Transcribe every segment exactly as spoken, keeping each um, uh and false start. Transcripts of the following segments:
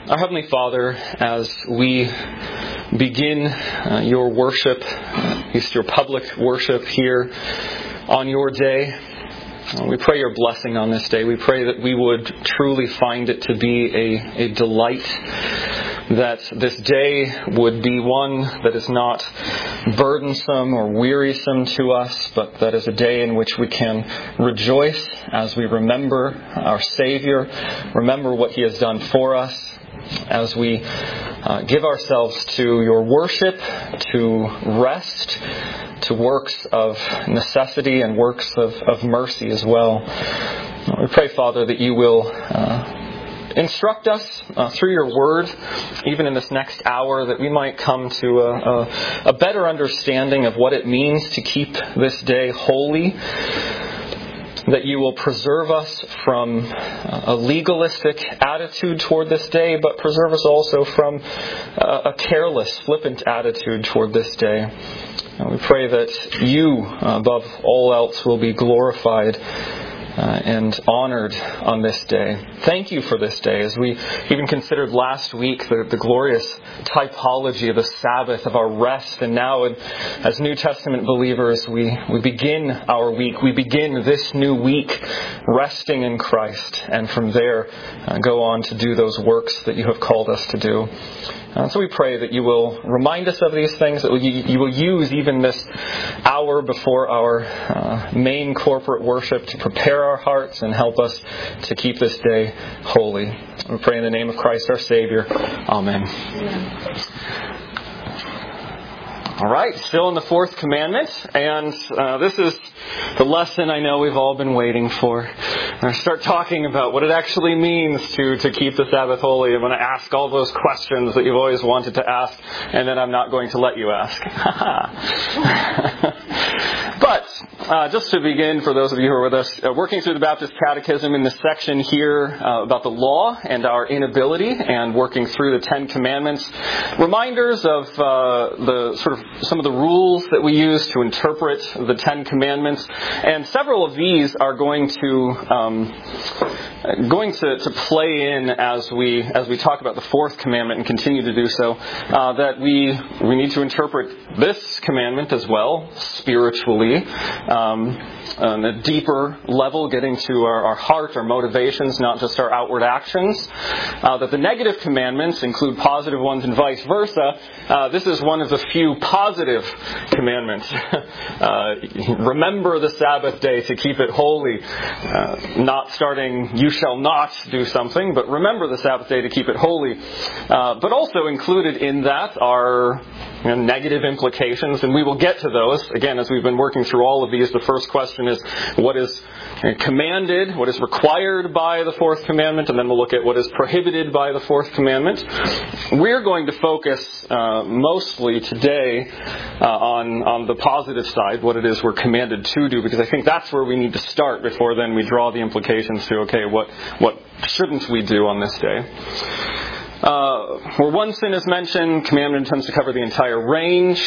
Our Heavenly Father, as we begin uh, your worship, at least your public worship here on your day, uh, we pray your blessing on this day. We pray that we would truly find it to be a, a delight, that this day would be one that is not burdensome or wearisome to us, but that is a day in which we can rejoice as we remember our Savior, remember what He has done for us, as we uh, give ourselves to your worship, to rest, to works of necessity and works of, of mercy as well. We pray, Father, that you will uh, instruct us uh, through your word, even in this next hour, that we might come to a, a, a better understanding of what it means to keep this day holy, that you will preserve us from a legalistic attitude toward this day, but preserve us also from a careless, flippant attitude toward this day. And we pray that you, above all else, will be glorified Uh, and honored on this day. Thank you for this day. As we even considered last week the, the glorious typology of the Sabbath, of our rest, and now as New Testament believers we, we begin our week. We begin this new week resting in Christ, and from there uh, go on to do those works that you have called us to do. Uh, so we pray that you will remind us of these things, that you, you will use even this hour before our uh, main corporate worship to prepare our hearts and help us to keep this day holy. We pray in the name of Christ our Savior. Amen. Amen. All right, still in the fourth commandment, and uh, this is the lesson I know we've all been waiting for. I'm going to start talking about what it actually means to, to keep the Sabbath holy. I'm going to ask all those questions that you've always wanted to ask, and then I'm not going to let you ask. But uh, just to begin, for those of you who are with us, uh, working through the Baptist Catechism in this section here uh, about the law and our inability, and working through the Ten Commandments, reminders of uh, the sort of some of the rules that we use to interpret the Ten Commandments, and several of these are going to um, going to, to play in as we as we talk about the fourth commandment and continue to do so. Uh, that we we need to interpret this commandment as well spiritually. Um, on a deeper level, getting to our, our heart, our motivations, not just our outward actions. Uh, that the negative commandments include positive ones and vice versa. Uh, this is one of the few positive commandments. uh, remember the Sabbath day to keep it holy. Uh, not starting, you shall not do something, but remember the Sabbath day to keep it holy. Uh, but also included in that are you know, negative implications, and we will get to those. Again, as we've been working through all of these, the first question is what is commanded, what is required by the fourth commandment, and then we'll look at what is prohibited by the fourth commandment. We're going to focus uh, mostly today uh, on, on the positive side, what it is we're commanded to do, because I think that's where we need to start before then we draw the implications to, okay, what, what shouldn't we do on this day? Uh, where one sin is mentioned, commandment intends to cover the entire range.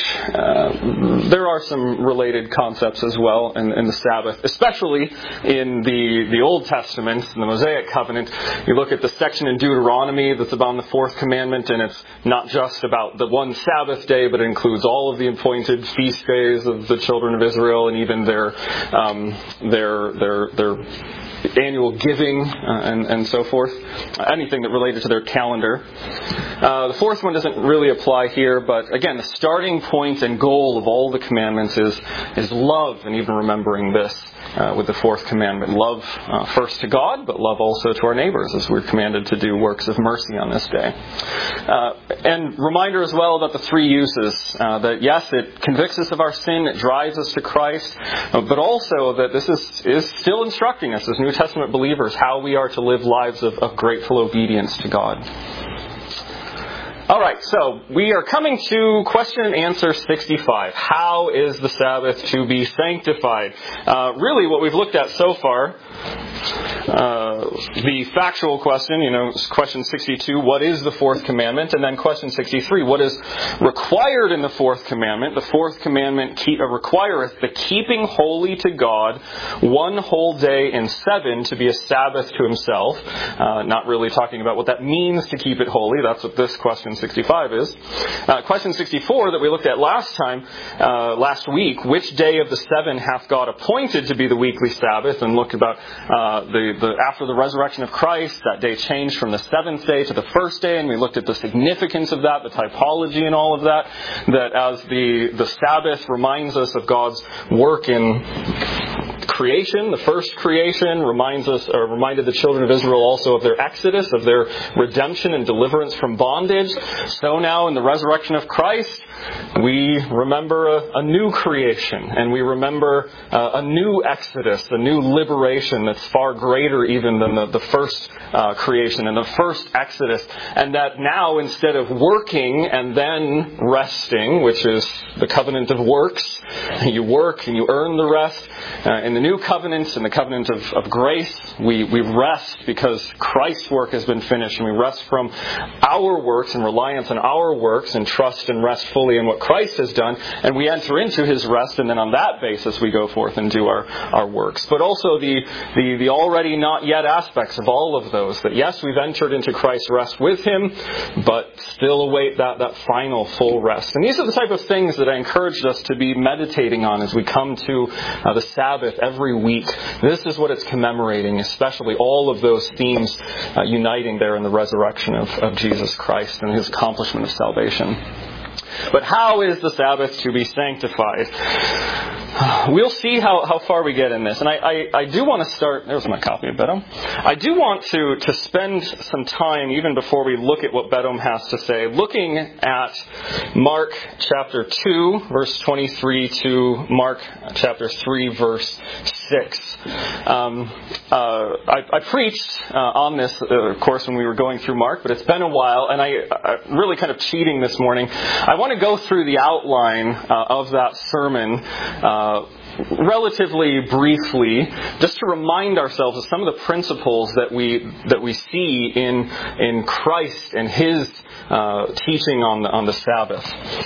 Uh, there are some related concepts as well in, in the Sabbath, especially in the, the Old Testament, in the Mosaic Covenant. You look at the section in Deuteronomy that's about the fourth commandment, and it's not just about the one Sabbath day, but it includes all of the appointed feast days of the children of Israel, and even their um, their their their annual giving uh, and, and so forth. Anything that related to their calendar. Uh, the fourth one doesn't really apply here, but again, the starting point and goal of all the commandments is, is love, and even remembering this uh, with the fourth commandment. Love uh, first to God, but love also to our neighbors, as we're commanded to do works of mercy on this day. Uh, and reminder as well about the three uses. Uh, that yes, it convicts us of our sin, it drives us to Christ, uh, but also that this is, is still instructing us as New Testament believers how we are to live lives of, of grateful obedience to God. All right, so we are coming to question and answer sixty-five. How is the Sabbath to be sanctified? Uh, really, what we've looked at so far uh, the factual question, you know, question sixty-two, what is the fourth commandment? And then question sixty-three, what is required in the fourth commandment? The fourth commandment keep, uh, requireth the keeping holy to God one whole day in seven to be a Sabbath to himself. Uh, not really talking about what that means to keep it holy. That's what this question sixty-five is. Uh, question sixty-four that we looked at last time, uh, last week, which day of the seven hath God appointed to be the weekly Sabbath? And look about uh, the, the after the resurrection of Christ, that day changed from the seventh day to the first day, and we looked at the significance of that, the typology and all of that, that as the, the Sabbath reminds us of God's work in creation, the first creation, reminds us, or reminded the children of Israel also of their exodus, of their redemption and deliverance from bondage. So now in the resurrection of Christ, we remember a, a new creation, and we remember uh, a new exodus, a new liberation that's far greater even than the, the first uh, creation and the first exodus. And that now, instead of working and then resting, which is the covenant of works, you work and you earn the rest. Uh, in the new covenant, in the covenant of, of grace, we, we rest because Christ's work has been finished, and we rest from our works and reliance on our works and trust and rest fully in what Christ has done, and we enter into his rest, and then on that basis we go forth and do our, our works. But also the, the, the already not yet aspects of all of those, that yes, we've entered into Christ's rest with him, but still await that, that final full rest. And these are the type of things that I encouraged us to be meditating on as we come to uh, the Sabbath every week. This is what it's commemorating, especially all of those themes uh, uniting there in the resurrection of, of Jesus Christ and his accomplishment of salvation. But how is the Sabbath to be sanctified? We'll see how, how far we get in this. And I, I, I do want to start... There's my copy of Bedom. I do want to, to spend some time, even before we look at what Bedom has to say, looking at Mark chapter two, verse twenty-three, to Mark chapter three, verse six. Um, uh, I, I preached uh, on this, uh, of course, when we were going through Mark, but it's been a while, and I, I'm really kind of cheating this morning. I want to go through the outline uh, of that sermon uh, relatively briefly, just to remind ourselves of some of the principles that we that we see in in Christ and his uh, teaching on the, on the Sabbath.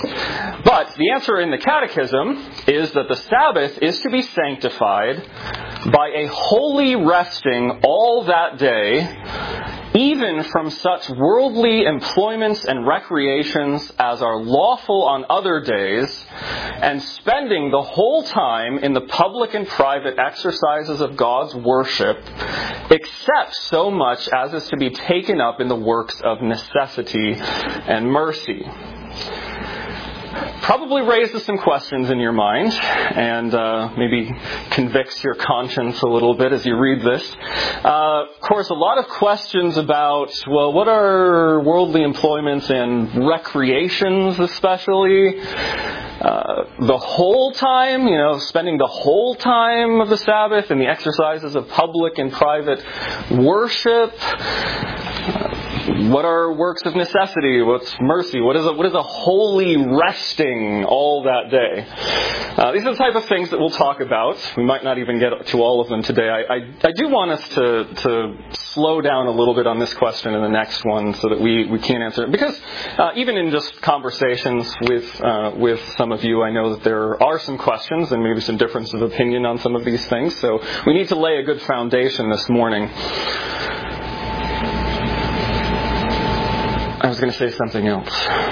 But the answer in the Catechism is that the Sabbath is to be sanctified by a holy resting all that day, even from such worldly employments and recreations as are lawful on other days, and spending the whole time in the public and private exercises of God's worship, except so much as is to be taken up in the works of necessity and mercy. Probably raises some questions in your mind, and uh, maybe convicts your conscience a little bit as you read this. Uh, of course, a lot of questions about, well, what are worldly employments and recreations especially? Uh, the whole time, you know, spending the whole time of the Sabbath in the exercises of public and private worship. Uh, What are works of necessity? What's mercy? What is a, what is a holy resting all that day? Uh, these are the type of things that we'll talk about. We might not even get to all of them today. I, I, I do want us to, to slow down a little bit on this question and the next one so that we, we can answer it. Because uh, even in just conversations with uh, with some of you, I know that there are some questions and maybe some differences of opinion on some of these things. So we need to lay a good foundation this morning. I was going to say something else.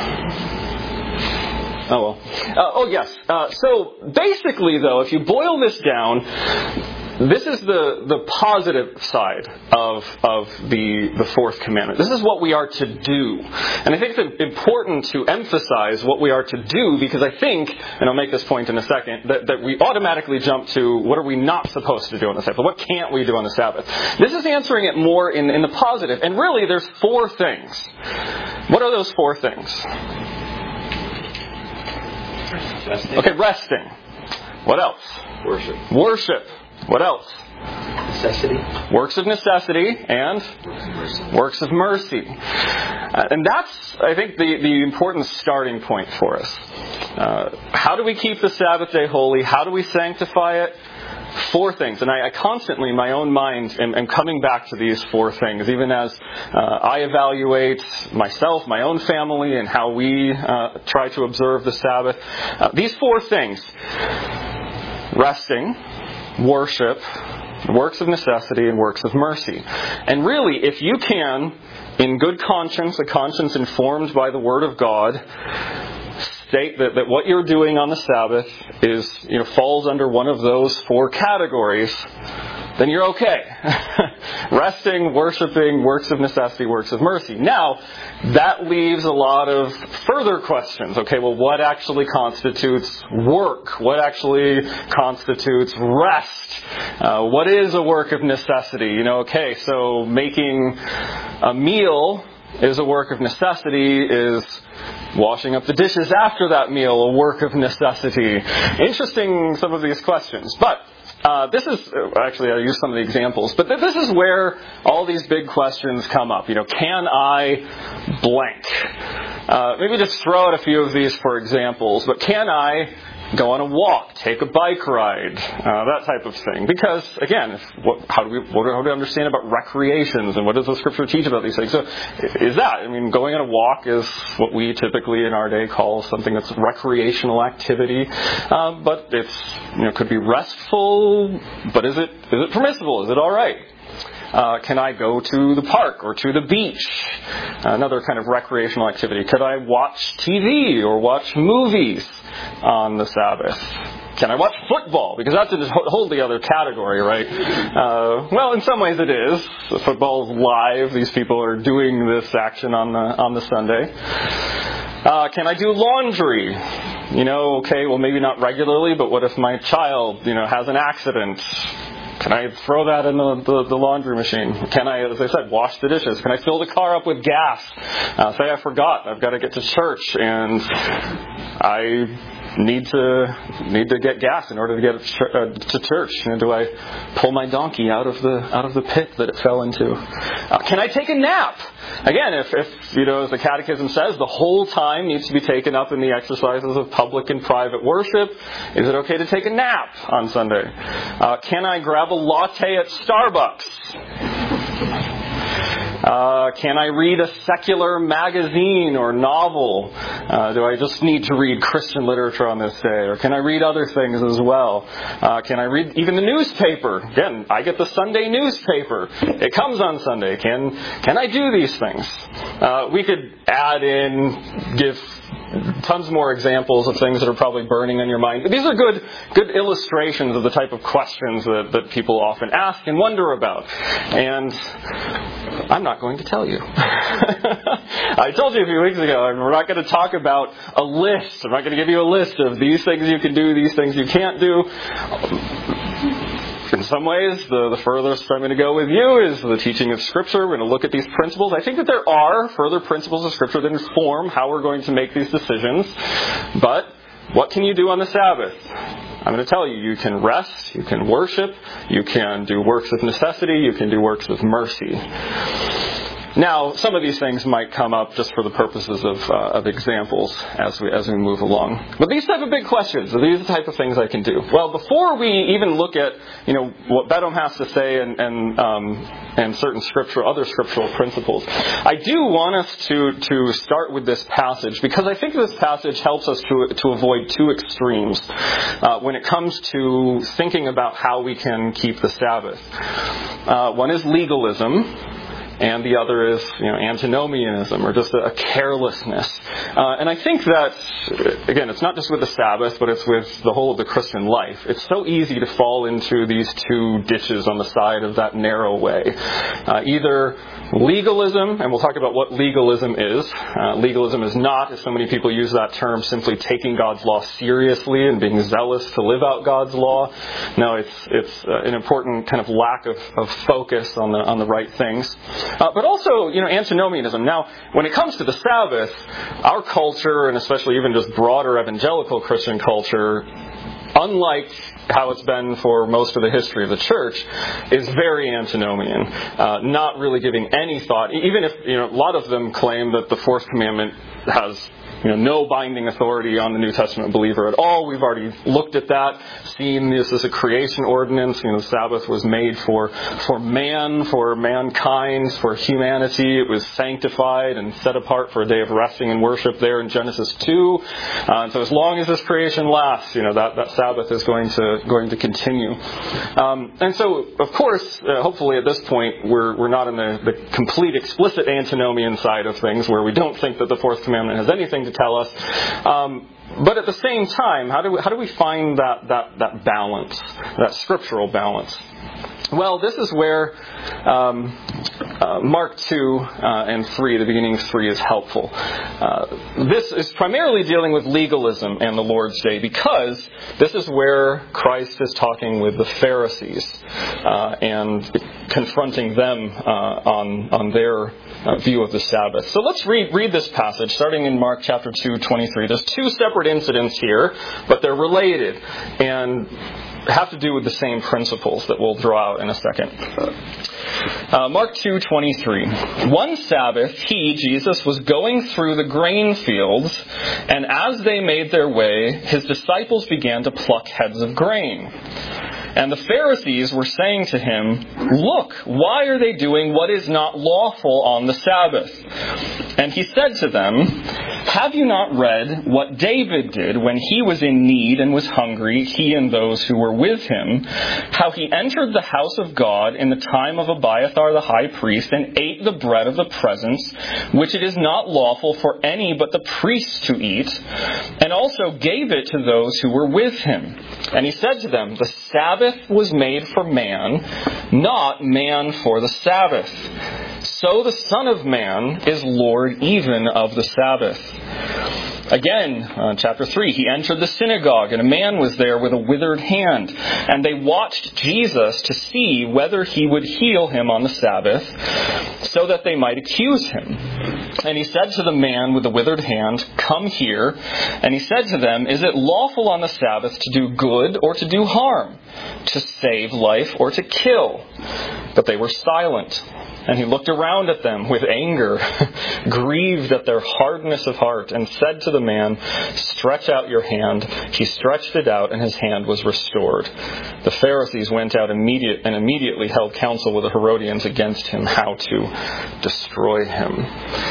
Oh, well. Uh, oh, yes. Uh, so basically, though, if you boil this down, this is the, the positive side of, of the, the fourth commandment. This is what we are to do. And I think it's important to emphasize what we are to do, because I think, and I'll make this point in a second, that, that we automatically jump to what are we not supposed to do on the Sabbath? What can't we do on the Sabbath? This is answering it more in, in the positive. And really, there's four things. What are those four things? Resting. Okay, resting. What else? Worship. Worship. What else? Necessity. Works of necessity and Mercy. works of mercy. Uh, and that's, I think, the, the important starting point for us. Uh, how do we keep the Sabbath day holy? How do we sanctify it? Four things, and I, I constantly, in my own mind, am, am coming back to these four things, even as uh, I evaluate myself, my own family, and how we uh, try to observe the Sabbath. Uh, these four things: resting, worship, works of necessity, and works of mercy. And really, if you can, in good conscience, a conscience informed by the Word of God, state that, that what you're doing on the Sabbath is, you know, falls under one of those four categories, then you're okay. Resting, worshiping, works of necessity, works of mercy. Now, that leaves a lot of further questions. Okay, well, what actually constitutes work? What actually constitutes rest? Uh, what is a work of necessity? You know, okay, so making a meal is a work of necessity. Is washing up the dishes after that meal a work of necessity? Interesting, some of these questions. But uh, this is, actually I'll use some of the examples, but th- this is where all these big questions come up. You know, can I blank? Uh, maybe just throw out a few of these for examples, but can I go on a walk, take a bike ride, uh, that type of thing? Because, again, if, what, how do we what, how do we understand about recreations, and what does the Scripture teach about these things? So, is that, I mean, going on a walk is what we typically in our day call something that's recreational activity, uh, but it's, you know, could be restful, but is it is it permissible? Is it all right? Uh, can I go to the park or to the beach? Another kind of recreational activity. Could I watch T V or watch movies on the Sabbath? Can I watch football? Because that's a whole the other category, right? Uh, well, in some ways it is. The football is live. These people are doing this action on the on the Sunday. Uh, can I do laundry? You know, okay, well maybe not regularly, but what if my child, you know, has an accident? Can I throw that in the, the, the laundry machine? Can I, as I said, wash the dishes? Can I fill the car up with gas? Uh, say I forgot. I've got to get to church, and I need to need to get gas in order to get to church. You know, do I pull my donkey out of the out of the pit that it fell into? Uh, can I take a nap? Again, if, if you know, as the Catechism says, the whole time needs to be taken up in the exercises of public and private worship, is it okay to take a nap on Sunday? Uh, can I grab a latte at Starbucks? Uh, can I read a secular magazine or novel? Uh, do I just need to read Christian literature on this day? Or can I read other things as well? Uh, can I read even the newspaper? Again, I get the Sunday newspaper. It comes on Sunday. Can can I do these things? Uh, we could add in, give tons more examples of things that are probably burning on your mind. But these are good good illustrations of the type of questions that, that people often ask and wonder about. And I'm not going to tell you. I told you a few weeks ago, we're not going to talk about a list. I'm not going to give you a list of these things you can do, these things you can't do. In some ways, the, the furthest I'm going to go with you is the teaching of Scripture. We're going to look at these principles. I think that there are further principles of Scripture that inform how we're going to make these decisions. But what can you do on the Sabbath? I'm going to tell you, you can rest, you can worship, you can do works of necessity, you can do works of mercy. Now, some of these things might come up just for the purposes of, uh, of examples as we as we move along. But these type of big questions, are these the type of things I can do? Well, before we even look at, you know, what Bedom has to say and and, um, and certain scriptural, other scriptural principles, I do want us to to start with this passage, because I think this passage helps us to to avoid two extremes uh, when it comes to thinking about how we can keep the Sabbath. Uh, one is legalism, and the other is, you know, antinomianism, or just a, a carelessness. Uh, and I think that, again, it's not just with the Sabbath, but it's with the whole of the Christian life. It's so easy to fall into these two ditches on the side of that narrow way. Uh, either legalism, and we'll talk about what legalism is. Uh, legalism is not, as so many people use that term, simply taking God's law seriously and being zealous to live out God's law. No, it's it's uh, an important kind of lack of, of focus on the on the right things. Uh, but also, you know, antinomianism. Now, when it comes to the Sabbath, our culture, and especially even just broader evangelical Christian culture, unlike how it's been for most of the history of the church, is very antinomian, uh, not really giving any thought. Even if, you know, a lot of them claim that the fourth commandment has, you know, no binding authority on the New Testament believer at all. We've already looked at that, seen this as a creation ordinance. You know, the Sabbath was made for for man, for mankind, for humanity. It was sanctified and set apart for a day of resting and worship there in Genesis two. Uh, and so as long as this creation lasts, you know, that, that Sabbath is going to going to continue. Um, and so, of course, uh, hopefully at this point, we're we're not in the, the complete explicit antinomian side of things, where we don't think that the fourth commandment has anything to tell us. Um, but at the same time, how do we, how do we find that, that, that balance, that scriptural balance? Well, this is where um, uh, Mark two uh, and three, the beginning of three, is helpful. Uh, this is primarily dealing with legalism and the Lord's Day, because this is where Christ is talking with the Pharisees uh, and confronting them uh, on on their uh, view of the Sabbath. So let's read read this passage, starting in Mark chapter two, twenty-three. There's two separate incidents here, but they're related and have to do with the same principles that we'll draw out in a second. Uh, Mark two twenty-three. One Sabbath, he, Jesus, was going through the grain fields, and as they made their way, his disciples began to pluck heads of grain. And the Pharisees were saying to him, "Look, why are they doing what is not lawful on the Sabbath?" And he said to them, "Have you not read what David did when he was in need and was hungry, he and those who were with him, how he entered the house of God in the time of Abiathar the high priest and ate the bread of the presence, which it is not lawful for any but the priests to eat, and also gave it to those who were with him? And he said to them, the Sabbath was made for man, not man for the Sabbath. So the Son of Man is Lord even of the Sabbath." Again, uh, chapter three, he entered the synagogue, and a man was there with a withered hand. And they watched Jesus to see whether he would heal him on the Sabbath, so that they might accuse him. And he said to the man with the withered hand, "Come here." And he said to them, "Is it lawful on the Sabbath to do good or to do harm, to save life or to kill?" But they were silent. And he looked around at them with anger, grieved at their hardness of heart, and said to the man, "Stretch out your hand." He stretched it out, and his hand was restored. The Pharisees went out immediate and immediately held counsel with the Herodians against him, how to destroy him.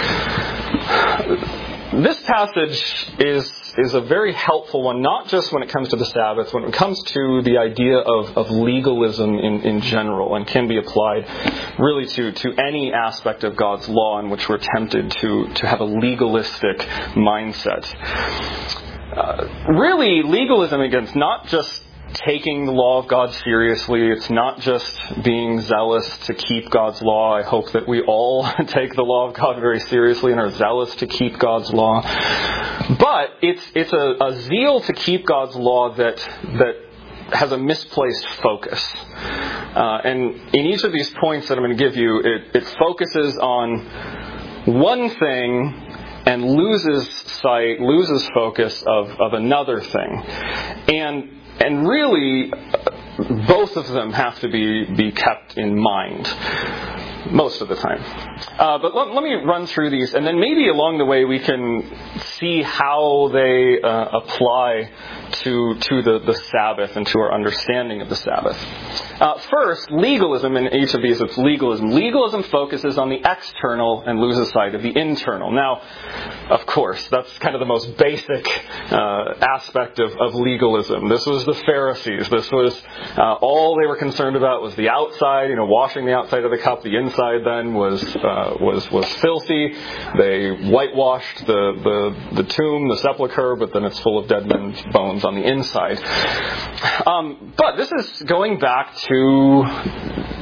This passage is is a very helpful one, not just when it comes to the Sabbath, when it comes to the idea of, of legalism in, in general, and can be applied really to, to any aspect of God's law in which we're tempted to, to have a legalistic mindset. Uh, really, legalism against not just taking the law of God seriously. It's not just being zealous to keep God's law. I hope that we all take the law of God very seriously and are zealous to keep God's law. But it's it's a, a zeal to keep God's law that that has a misplaced focus. Uh, and in each of these points that I'm going to give you, it, it focuses on one thing and loses sight, loses focus of, of another thing. And And really, both of them have to be, be kept in mind most of the time. Uh, but let, let me run through these, and then maybe along the way we can see how they uh, apply to to the, the Sabbath and to our understanding of the Sabbath. Uh, first, legalism. In each of these, it's legalism. Legalism focuses on the external and loses sight of the internal. Now, of course, that's kind of the most basic uh, aspect of, of legalism. This was the Pharisees. This was uh, all they were concerned about was the outside, you know, washing the outside of the cup. The inside then was uh, was was filthy. They whitewashed the, the the tomb, the sepulcher, but then it's full of dead men's bones on the inside. Um, but this is going back to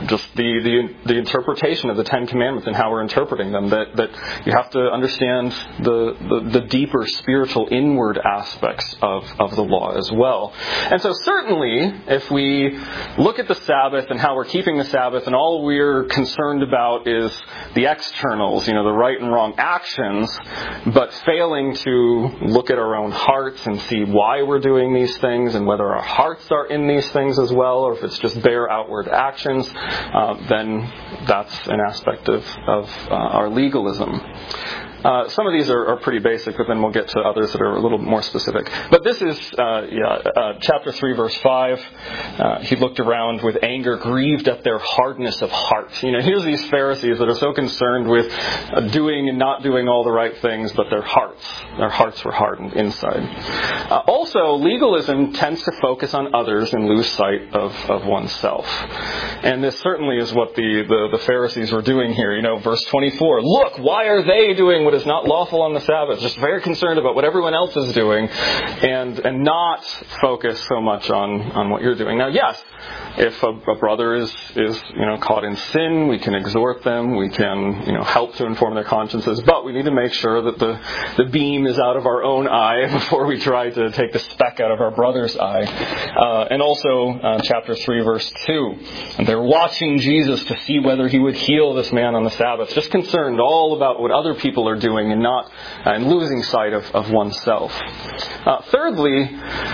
just the, the the interpretation of the Ten Commandments and how we're interpreting them. That that you have to understand the the, the deeper spiritual inward aspects of, of the law as well. And so certainly, if we look at the Sabbath and how we're keeping the Sabbath, and all we're concerned about is the externals, you know, the right and wrong actions, but failing to look at our own hearts and see why we're doing these things and whether our hearts are in these things as well, or if it's just bare outward actions, uh, then that's an aspect of, of uh, our legalism. Uh, some of these are, are pretty basic, but then we'll get to others that are a little more specific. But this is uh, yeah, uh, chapter three, verse five. Uh, he looked around with anger, grieved at their hardness of heart. You know, here's these Pharisees that are so concerned with uh, doing and not doing all the right things, but their hearts, their hearts were hardened inside. Uh, also, legalism tends to focus on others and lose sight of, of oneself. And this certainly is what the, the, the Pharisees were doing here. You know, verse twenty-four, look, why are they doing what is not lawful on the Sabbath? Just very concerned about what everyone else is doing, and and not focus so much on, on what you're doing. Now, yes, if a, a brother is, is you know caught in sin, we can exhort them, we can you know help to inform their consciences, but we need to make sure that the, the beam is out of our own eye before we try to take the speck out of our brother's eye. Uh, and also, uh, chapter three, verse two, and they're watching Jesus to see whether he would heal this man on the Sabbath, just concerned all about what other people are doing and not uh, and losing sight of, of oneself. Uh, thirdly,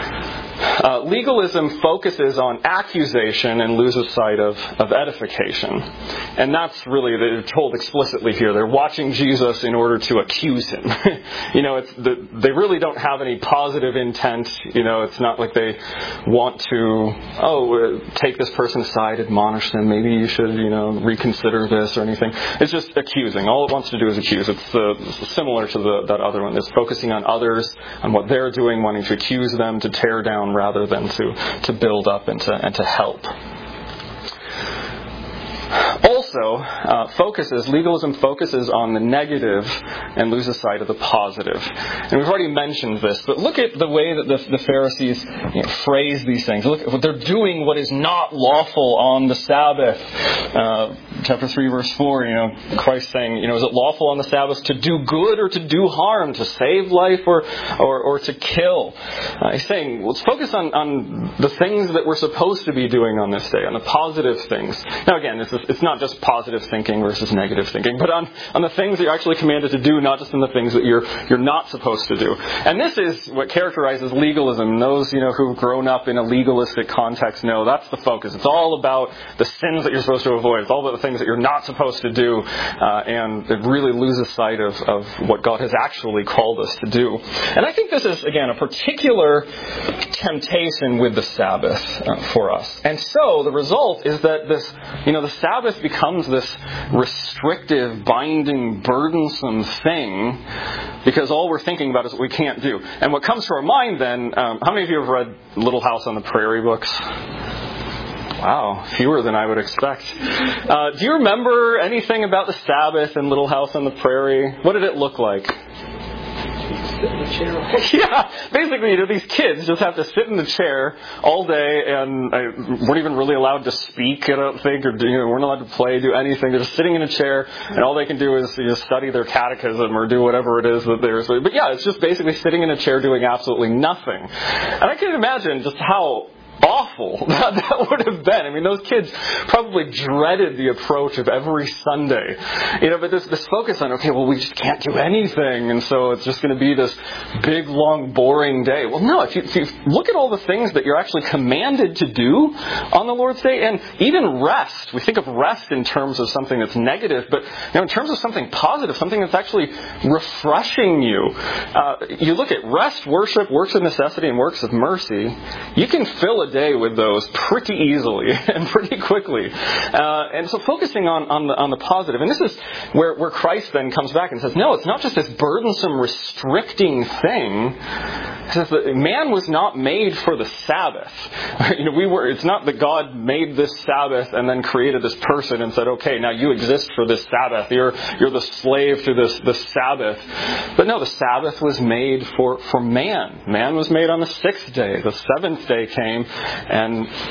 Uh, legalism focuses on accusation and loses sight of, of edification. And that's really, they're told explicitly here. They're watching Jesus in order to accuse him. you know, it's the, they really don't have any positive intent. You know, it's not like they want to, oh, uh, take this person aside, admonish them. Maybe you should, you know, reconsider this or anything. It's just accusing. All it wants to do is accuse. It's uh, similar to the, that other one. It's focusing on others, on what they're doing, wanting to accuse them, to tear down rather than to, to build up and to, and to help. Also, uh, focuses, legalism focuses on the negative and loses sight of the positive. And we've already mentioned this, but look at the way that the, the Pharisees you know, phrase these things. Look, at, they're doing what is not lawful on the Sabbath. Uh, chapter three, verse four, you know, Christ saying, you know, is it lawful on the Sabbath to do good or to do harm, to save life or or, or to kill? Uh, he's saying, let's focus on, on the things that we're supposed to be doing on this day, on the positive things. Now again, this is, it's not just positive thinking versus negative thinking, but on, on the things that you're actually commanded to do, not just on the things that you're you're not supposed to do. And this is what characterizes legalism. Those, you know, who've grown up in a legalistic context know that's the focus. It's all about the sins that you're supposed to avoid. It's all about the things that you're not supposed to do, uh, and it really loses sight of, of what God has actually called us to do. And I think this is, again, a particular temptation with the Sabbath uh, for us. And so the result is that this, you know, the Sabbath becomes this restrictive, binding, burdensome thing because all we're thinking about is what we can't do. And what comes to our mind then, um, how many of you have read Little House on the Prairie books? Wow, fewer than I would expect. Uh, do you remember anything about the Sabbath and Little House on the Prairie? What did it look like? Yeah, basically, you know, these kids just have to sit in the chair all day and I weren't even really allowed to speak, I don't think, or you know, weren't allowed to play, do anything. They're just sitting in a chair and all they can do is you know, study their catechism or do whatever it is that they're... But yeah, it's just basically sitting in a chair doing absolutely nothing. And I can imagine just how awful that, that would have been. I mean, those kids probably dreaded the approach of every Sunday. You know, but this, this focus on, okay, well, we just can't do anything, and so it's just going to be this big, long, boring day. Well, no, if you, if you look at all the things that you're actually commanded to do on the Lord's Day, and even rest, we think of rest in terms of something that's negative, but you know, in terms of something positive, something that's actually refreshing you. Uh, you look at rest, worship, works of necessity, and works of mercy, you can fill a day with those pretty easily and pretty quickly. Uh, and so focusing on, on, the, on the positive. And this is where, where Christ then comes back and says, no, it's not just this burdensome, restricting thing. He says that man was not made for the Sabbath. You know, we were. It's not that God made this Sabbath and then created this person and said, okay, now you exist for this Sabbath. You're you're the slave to this, this Sabbath. But no, the Sabbath was made for, for man. Man was made on the sixth day. The seventh day came, and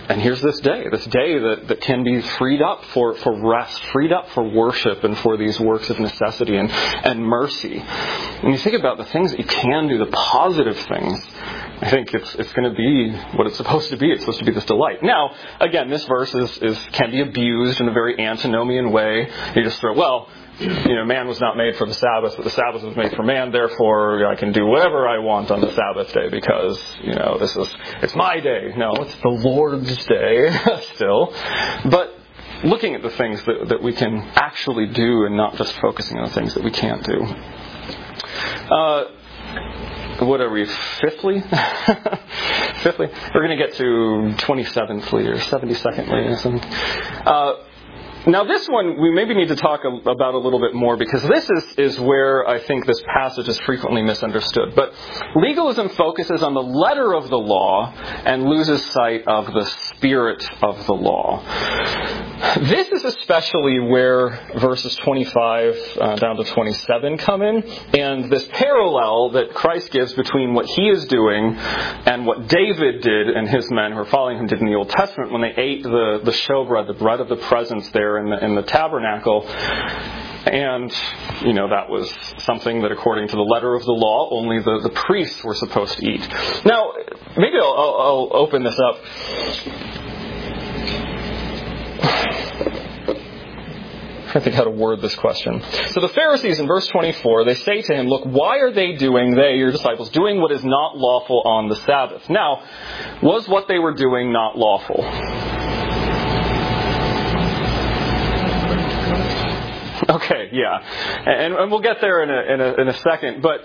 and here's this day, this day that, that can be freed up for, for rest, freed up for worship and for these works of necessity and, and mercy. When you think about the things that you can do, the positive things, I think it's it's going to be what it's supposed to be. It's supposed to be this delight. Now, again, this verse is, is can be abused in a very antinomian way. You just throw, well, you know, man was not made for the Sabbath, but the Sabbath was made for man. Therefore, I can do whatever I want on the Sabbath day because, you know, this is it's my day. No, it's the Lord's day still. But looking at the things that, that we can actually do and not just focusing on the things that we can't do. Uh, What are we, fifthly? fifthly? We're going to get to twenty-seventhly or seventy-secondly or something. Uh, now this one we maybe need to talk about a little bit more because this is, is where I think this passage is frequently misunderstood. But legalism focuses on the letter of the law and loses sight of the spirit of the law. This is especially where verses twenty-five uh, down to twenty-seven come in, and this parallel that Christ gives between what he is doing and what David did and his men who are following him did in the Old Testament when they ate the, the showbread, the bread of the presence there in the, in the tabernacle. And, you know, that was something that according to the letter of the law, only the, the priests were supposed to eat. Now, maybe I'll, I'll, I'll open this up. I think how to word this question. So the Pharisees in verse twenty-four, they say to him, look, why are they doing, they, your disciples, doing what is not lawful on the Sabbath? Now, was what they were doing not lawful? Okay, yeah. And, and we'll get there in a, in a, in a second. But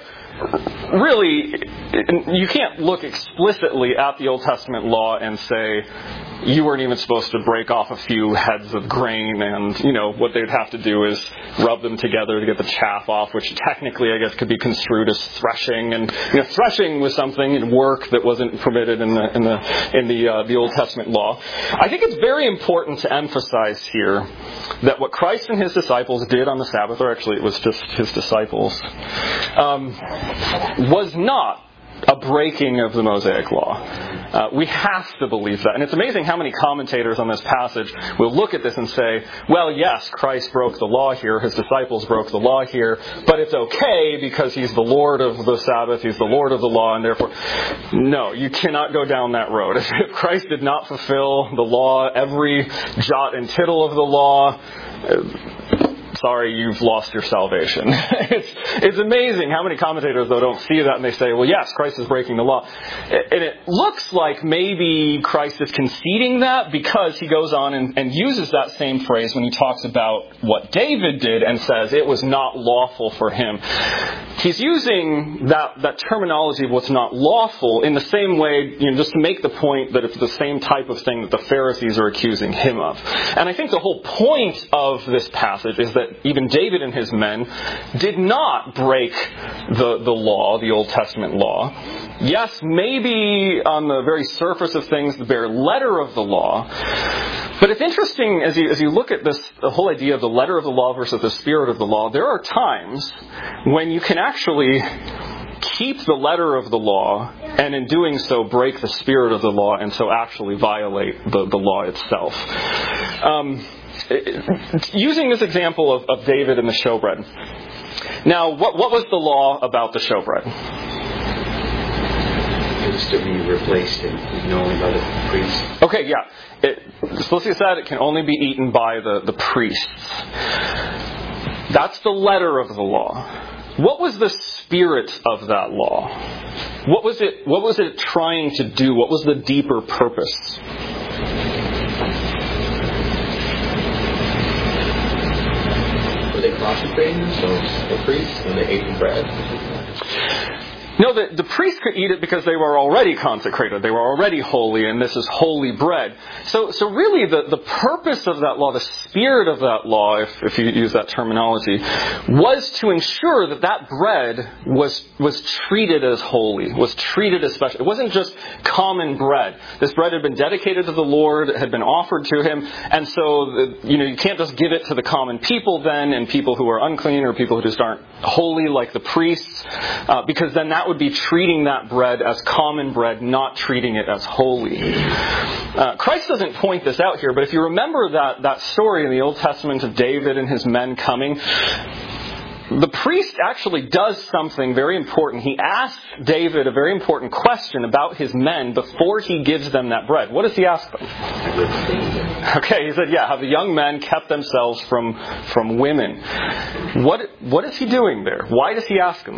really, you can't look explicitly at the Old Testament law and say, you weren't even supposed to break off a few heads of grain and, you know, what they'd have to do is rub them together to get the chaff off, which technically, I guess, could be construed as threshing. And, you know, threshing was something in work that wasn't permitted in the in the in the uh, the Old Testament law. I think it's very important to emphasize here that what Christ and his disciples did on the Sabbath, or actually it was just his disciples, um, was not a breaking of the Mosaic law. Uh, we have to believe that. And it's amazing how many commentators on this passage will look at this and say, well, yes, Christ broke the law here, his disciples broke the law here, but it's okay because he's the Lord of the Sabbath, he's the Lord of the law, and therefore... No, you cannot go down that road. If Christ did not fulfill the law, every jot and tittle of the law... Uh, sorry, you've lost your salvation. it's, it's amazing how many commentators, though, don't see that and they say, well, yes, Christ is breaking the law. And it looks like maybe Christ is conceding that because he goes on and, and uses that same phrase when he talks about what David did and says it was not lawful for him. He's using that, that terminology of what's not lawful in the same way, you know, just to make the point that it's the same type of thing that the Pharisees are accusing him of. And I think the whole point of this passage is that even David and his men did not break the, the law, the Old Testament law. Yes, maybe on the very surface of things, the bare letter of the law. But it's interesting as you, as you look at this, the whole idea of the letter of the law versus the spirit of the law, there are times when you can actually keep the letter of the law and in doing so break the spirit of the law and so actually violate the, the law itself. Um, using this example of, of David and the showbread. Now, what, what was the law about the showbread? It was to be replaced and known by the priests. Okay, yeah. It, explicitly said it can only be eaten by the, the priests. That's the letter of the law. What was the spirit of that law? What was it, what was it trying to do? What was the deeper purpose? Were they consecrating themselves, the priests, when they ate the bread? No, the, the priests could eat it because they were already consecrated. They were already holy, and this is holy bread. So so really the, the purpose of that law, the spirit of that law, if, if you use that terminology, was to ensure that that bread was was treated as holy, was treated as special. It wasn't just common bread. This bread had been dedicated to the Lord, it had been offered to him, and so the, you know you can't just give it to the common people then, and people who are unclean or people who just aren't holy like the priests, uh, because then that would be treating that bread as common bread, not treating it as holy. Uh, Christ doesn't point this out here, but if you remember that, that story in the Old Testament of David and his men coming, the priest actually does something very important. He asks David a very important question about his men before he gives them that bread. What does he ask them? Okay, he said, yeah, have the young men kept themselves from, from women? What, what is he doing there? Why does he ask them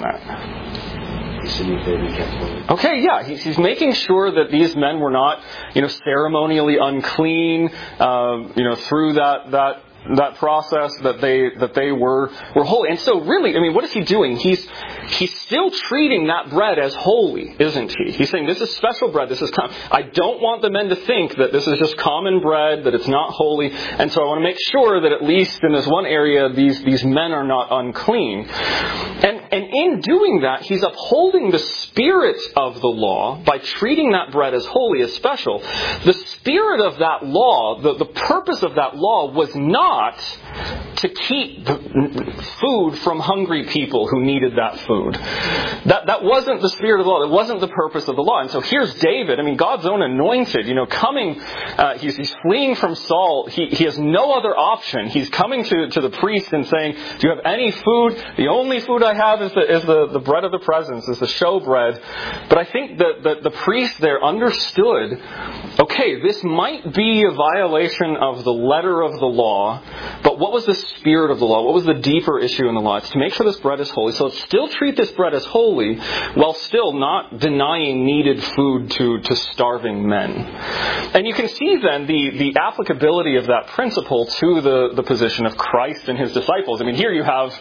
that? Okay, yeah, he's, he's making sure that these men were not, you know, ceremonially unclean, uh, you know, through that, that, that process, that they that they were were holy. And so really, I mean, what is he doing? He's he's still treating that bread as holy, isn't he? He's saying, this is special bread. This is com- I don't want the men to think that this is just common bread, that it's not holy. And so I want to make sure that at least in this one area, these these men are not unclean. And and in doing that, he's upholding the spirit of the law by treating that bread as holy, as special. The spirit of that law, the, the purpose of that law was not to keep food from hungry people who needed that food. That that wasn't the spirit of the law. That wasn't the purpose of the law. And so here's David, I mean, God's own anointed, you know, coming, uh, he's, he's fleeing from Saul. He, he has no other option. He's coming to, to the priest and saying, do you have any food? The only food I have is the, is the, the bread of the presence, is the show bread. But I think that the, the priest there understood, okay, this might be a violation of the letter of the law, but what was the spirit of the law? What was the deeper issue in the law? It's to make sure this bread is holy. So let's still treat this bread as holy while still not denying needed food to, to starving men. And you can see then the, the applicability of that principle to the, the position of Christ and his disciples. I mean, here you have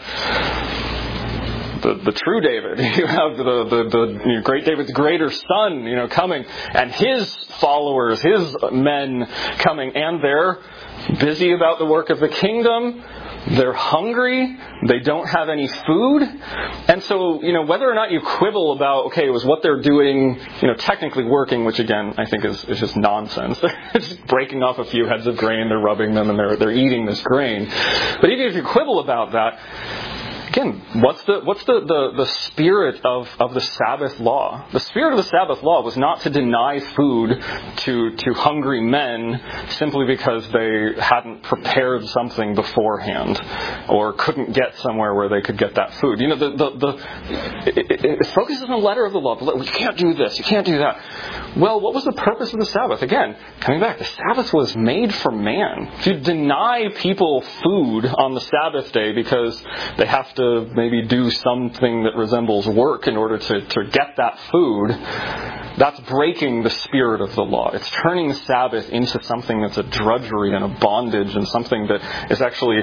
The, the true David. You have the, the, the you know, great David's greater son, you know, coming, and his followers, his men coming, and they're busy about the work of the kingdom. They're hungry. They don't have any food. And so, you know, whether or not you quibble about, okay, it was what they're doing, you know, technically working, which again, I think is, is just nonsense. They're just breaking off a few heads of grain, they're rubbing them, and they're, they're eating this grain. But even if you quibble about that, again, what's the what's the, the, the spirit of, of the Sabbath law? The spirit of the Sabbath law was not to deny food to, to hungry men simply because they hadn't prepared something beforehand or couldn't get somewhere where they could get that food. You know, the, the, the it, it focuses on the letter of the law. You can't do this, you can't do that. Well, what was the purpose of the Sabbath? Again, coming back, the Sabbath was made for man. If you deny people food on the Sabbath day because they have to to maybe do something that resembles work in order to, to get that food, that's breaking the spirit of the law. It's turning the Sabbath into something that's a drudgery and a bondage and something that is actually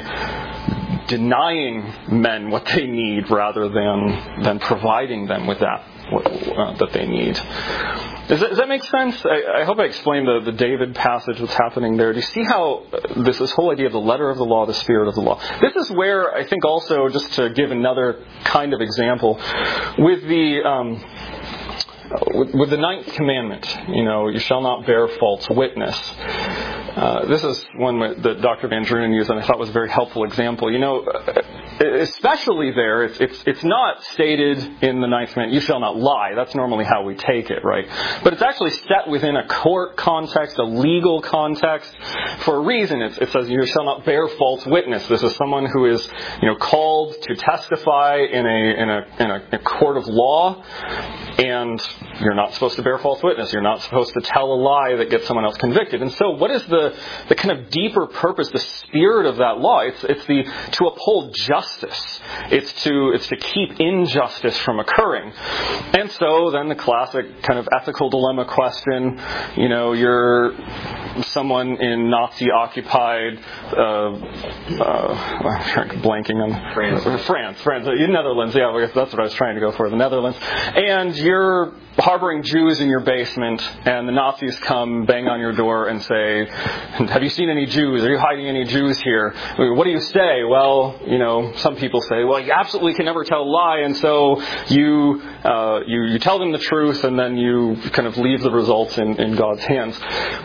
denying men what they need rather than, than providing them with that uh, that they need. Does that, does that make sense? I, I hope I explained the, the David passage, what's happening there. Do you see how this, this whole idea of the letter of the law, the spirit of the law? This is where I think also, just to give another kind of example, with the um, with, with the ninth commandment, you know, you shall not bear false witness. Uh, this is one that Doctor Van Drunen used, and I thought was a very helpful example. You know, especially there, it's, it's it's not stated in the ninth commandment, you shall not lie. That's normally how we take it, right? But it's actually set within a court context, a legal context, for a reason. It, it says, you shall not bear false witness. This is someone who is, you know, called to testify in a in a in a, a court of law, and you're not supposed to bear false witness. You're not supposed to tell a lie that gets someone else convicted. And so, what is the the kind of deeper purpose, the spirit of that law? It's it's the to uphold justice. It's to it's to keep injustice from occurring. And so then the classic kind of ethical dilemma question, you know, you're someone in Nazi-occupied, uh, uh, I'm blanking on France, France, France, in Netherlands. Yeah, I guess that's what I was trying to go for, the Netherlands. And you're harboring Jews in your basement, and the Nazis come bang on your door and say, "Have you seen any Jews? Are you hiding any Jews here?" What do you say? Well, you know, some people say, well, you absolutely can never tell a lie, and so you uh, you, you tell them the truth, and then you kind of leave the results in, in God's hands. Well,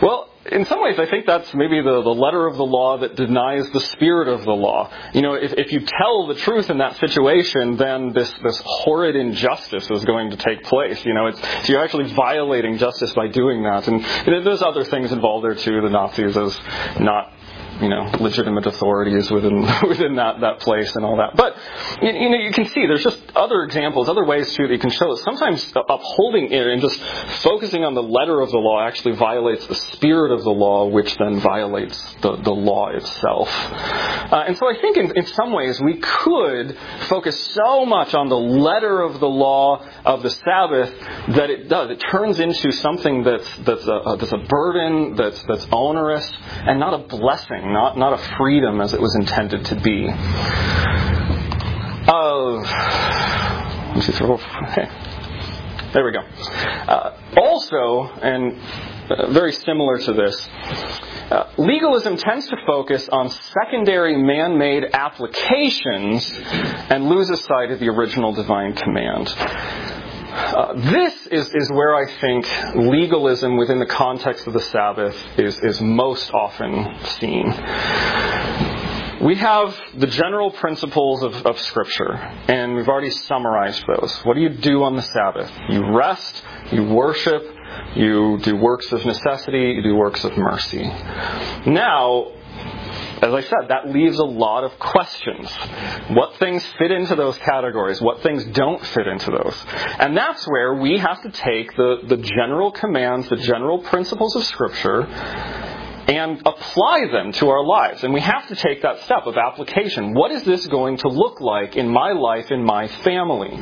in some ways, I think that's maybe the, the letter of the law that denies the spirit of the law. You know, if, if you tell the truth in that situation, then this, this horrid injustice is going to take place. You know, it's, so you're actually violating justice by doing that. And you know, there's other things involved there too. The Nazis as not, you know, legitimate authorities within within that, that place and all that. But, you, you know, you can see there's just other examples, other ways too that you can show that sometimes upholding it and just focusing on the letter of the law actually violates the spirit of the law, which then violates the, the law itself. Uh, and so I think in, in some ways we could focus so much on the letter of the law of the Sabbath that it does. It turns into something that's that's a, that's a burden, that's that's onerous, and not a blessing. Not not a freedom as it was intended to be. Uh, let me see, okay. There we go. Uh, also, and uh, very similar to this, uh, legalism tends to focus on secondary man-made applications and loses sight of the original divine command. Uh, this is, is where I think legalism within the context of the Sabbath is, is most often seen. We have the general principles of, of Scripture, and we've already summarized those. What do you do on the Sabbath? You rest, you worship, you do works of necessity, you do works of mercy. Now, as I said, that leaves a lot of questions. What things fit into those categories? What things don't fit into those? And that's where we have to take the, the general commands, the general principles of Scripture, and apply them to our lives. And we have to take that step of application. What is this going to look like in my life, in my family?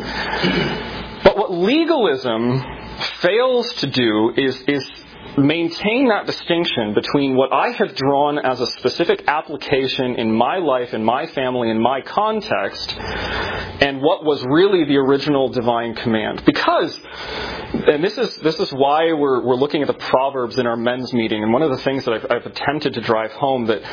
But what legalism fails to do is, is maintain that distinction between what I have drawn as a specific application in my life, in my family, in my context, and what was really the original divine command. Because, and this is this is why we're we're looking at the Proverbs in our men's meeting, and one of the things that I've, I've attempted to drive home, that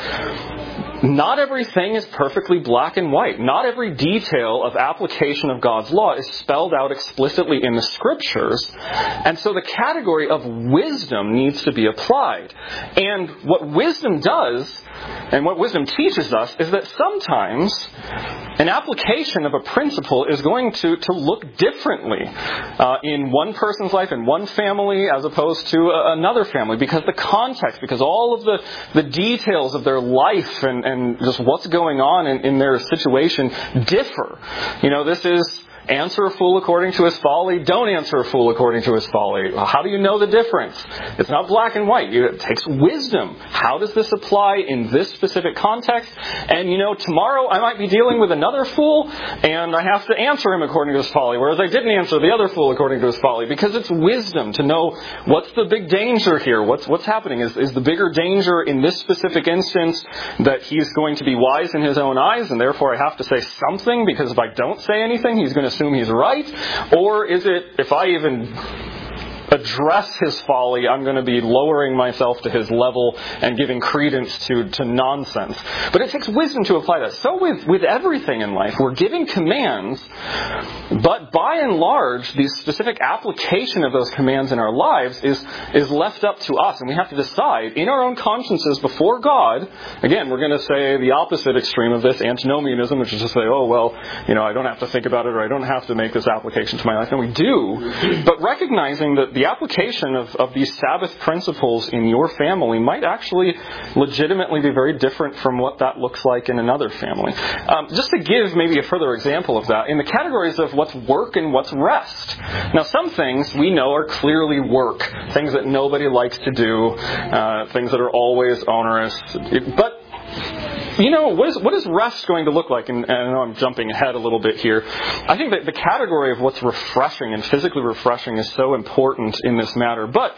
not everything is perfectly black and white. Not every detail of application of God's law is spelled out explicitly in the Scriptures. And so the category of wisdom needs to be applied. And what wisdom does, and what wisdom teaches us, is that sometimes an application of a principle is going to, to look differently uh, in one person's life, in one family, as opposed to a, another family, because the context, because all of the, the details of their life and, and just what's going on in, in their situation differ. You know, this is answer a fool according to his folly, don't answer a fool according to his folly. How do you know the difference? It's not black and white. It takes wisdom. How does this apply in this specific context? And you know, tomorrow I might be dealing with another fool, and I have to answer him according to his folly, whereas I didn't answer the other fool according to his folly, because it's wisdom to know what's the big danger here. What's what's happening? Is, is the bigger danger in this specific instance that he's going to be wise in his own eyes, and therefore I have to say something, because if I don't say anything, he's going to assume he's right? Or is it, if I even address his folly, I'm going to be lowering myself to his level and giving credence to, to nonsense? But it takes wisdom to apply that. So with, with everything in life, we're giving commands, but by and large, the specific application of those commands in our lives is, is left up to us. And we have to decide in our own consciences before God. Again, we're going to say the opposite extreme of this, antinomianism, which is to say, oh, well, you know, I don't have to think about it, or I don't have to make this application to my life. And we do. But recognizing that the application of, of these Sabbath principles in your family might actually legitimately be very different from what that looks like in another family. Um, just to give maybe a further example of that, in the categories of what's work and what's rest. Now, some things we know are clearly work, things that nobody likes to do, uh, things that are always onerous. But you know, what is, what is rest going to look like? And, and I know I'm jumping ahead a little bit here. I think that the category of what's refreshing and physically refreshing is so important in this matter. But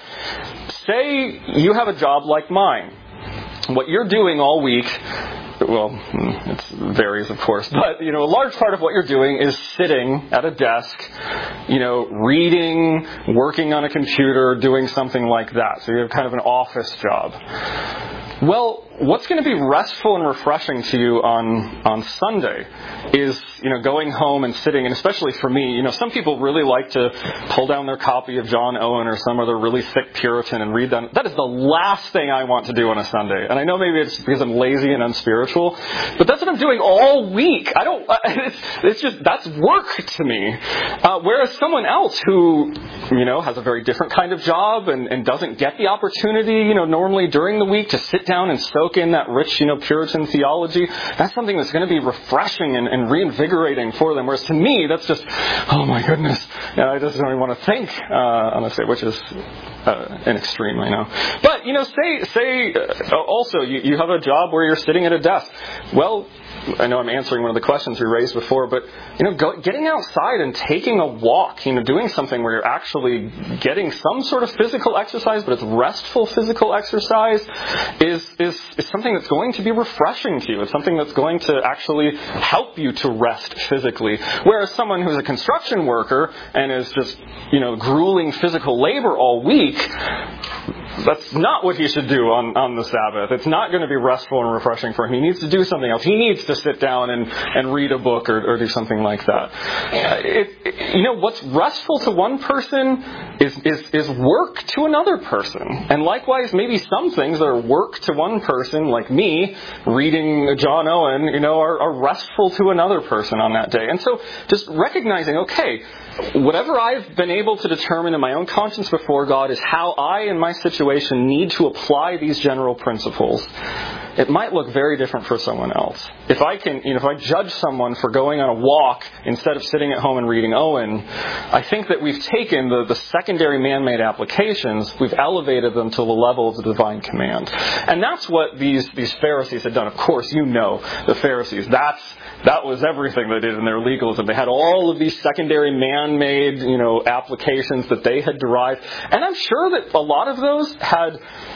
say you have a job like mine. What you're doing all week, well, it varies, of course, but, you know, a large part of what you're doing is sitting at a desk, you know, reading, working on a computer, doing something like that. So you have kind of an office job. Well, what's going to be restful and refreshing to you on, on Sunday is, you know, going home and sitting, and especially for me, you know, some people really like to pull down their copy of John Owen or some other really thick Puritan and read them. That is the last thing I want to do on a Sunday. And I know maybe it's because I'm lazy and unspiritual, but that's what I'm doing all week. I don't, it's, it's just, that's work to me. Uh, whereas someone else who, you know, has a very different kind of job and, and doesn't get the opportunity, you know, normally during the week to sit down and soak in that rich, you know, Puritan theology, that's something that's going to be refreshing and, and reinvigorating for them. Whereas to me, that's just, oh my goodness, you know, I just don't even want to think uh, on a day, which is uh, an extreme, I know. But, you know, say, say uh, also you, you have a job where you're sitting at a desk. Well, I know I'm answering one of the questions we raised before, but, you know, go, getting outside and taking a walk, you know, doing something where you're actually getting some sort of physical exercise, but it's restful physical exercise, is, is, is something that's going to be refreshing to you. It's something that's going to actually help you to rest physically. Whereas someone who's a construction worker and is just, you know, grueling physical labor all week, that's not what he should do on, on the Sabbath. It's not going to be restful and refreshing for him. He needs to do something else. He needs to sit down and, and read a book or, or do something like that. Uh, it, it, you know, what's restful to one person is, is, is work to another person. And likewise, maybe some things that are work to one person, like me, reading John Owen, you know, are, are restful to another person on that day. And so just recognizing, okay, whatever I've been able to determine in my own conscience before God is how I, in my situation, need to apply these general principles. It might look very different for someone else. If I can, you know, if I judge someone for going on a walk instead of sitting at home and reading Owen, I think that we've taken the, the secondary man-made applications, we've elevated them to the level of the divine command. And that's what these, these Pharisees had done. Of course, you know the Pharisees. That's That was everything they did in their legalism. They had all of these secondary man-made, you know, applications that they had derived. And I'm sure that a lot of those had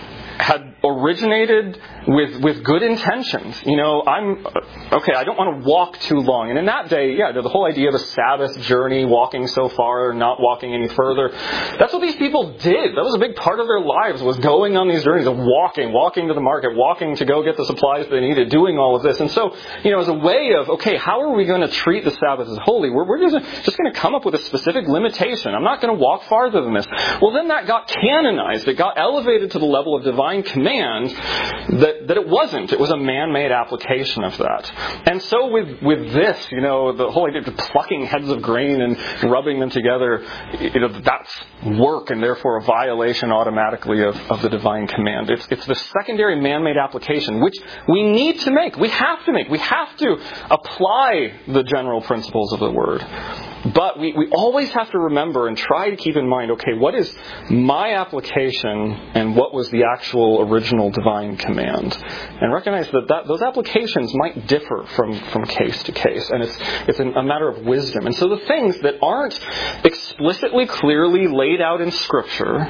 had originated with with good intentions. You know, I'm, okay, I don't want to walk too long. And in that day, yeah, the whole idea of a Sabbath journey, walking so far or not walking any further, that's what these people did. That was a big part of their lives, was going on these journeys of walking, walking to the market, walking to go get the supplies they needed, doing all of this. And so, you know, as a way of, okay, how are we going to treat the Sabbath as holy? We're, we're just, just going to come up with a specific limitation. I'm not going to walk farther than this. Well, then that got canonized. It got elevated to the level of divine command that, that it wasn't. It was a man-made application of that. And so with, with this, you know, the whole idea of plucking heads of grain and rubbing them together, you know, that's work and therefore a violation automatically of, of the divine command. It's, it's the secondary man-made application, which we need to make. We have to make. We have to apply the general principles of the Word. But we, we always have to remember and try to keep in mind, okay, what is my application and what was the actual original divine command? And recognize that, that those applications might differ from, from case to case. And it's, it's a matter of wisdom. And so the things that aren't explicitly, clearly laid out in Scripture,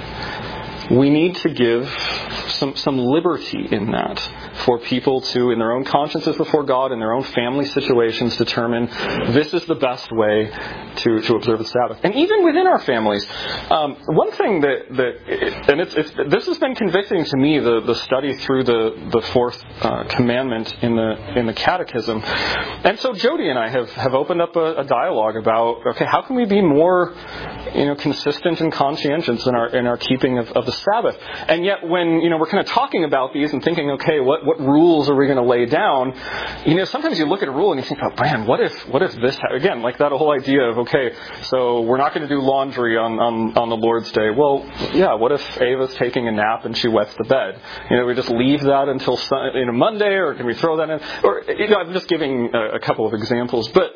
we need to give some, some liberty in that for people to, in their own consciences before God, in their own family situations, determine this is the best way to, to observe the Sabbath. And even within our families, um, one thing that, that and it's, it's, this has been convicting to me, the, the study through the, the fourth uh, commandment in the in the Catechism. And so Jody and I have, have opened up a, a dialogue about, okay, how can we be more, you know, consistent and conscientious in our in our keeping of, of the Sabbath? And yet when, you know, we're kind of talking about these and thinking, okay, what, what rules are we going to lay down? You know, sometimes you look at a rule and you think, oh man, what if what if this, ha-? again, like that whole idea of, okay, so we're not going to do laundry on, on, on the Lord's Day. Well, yeah, what if Ava's taking a nap and she wets the bed? You know, we just leave that until sun, you know, Monday, or can we throw that in? Or, you know, I'm just giving a, a couple of examples, but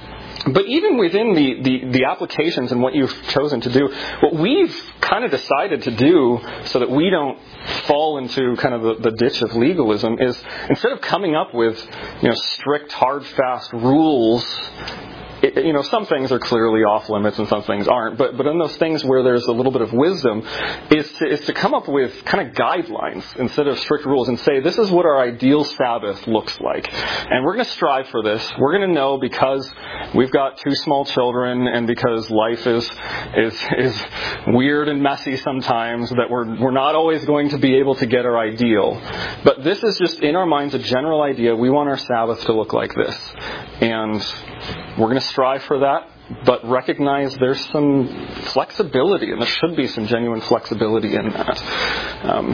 But even within the, the, the applications and what you've chosen to do, what we've kind of decided to do so that we don't fall into kind of the, the ditch of legalism is, instead of coming up with, you know, strict, hard, fast rules, it, you know, some things are clearly off limits and some things aren't. But but in those things where there's a little bit of wisdom, is to, is to come up with kind of guidelines instead of strict rules and say, this is what our ideal Sabbath looks like. And we're going to strive for this. We're going to know because we've got two small children and because life is is is weird and messy sometimes that we're we're not always going to be able to get our ideal. But this is just in our minds a general idea. We want our Sabbath to look like this. And we're going to strive for that, but recognize there's some flexibility, and there should be some genuine flexibility in that. Um,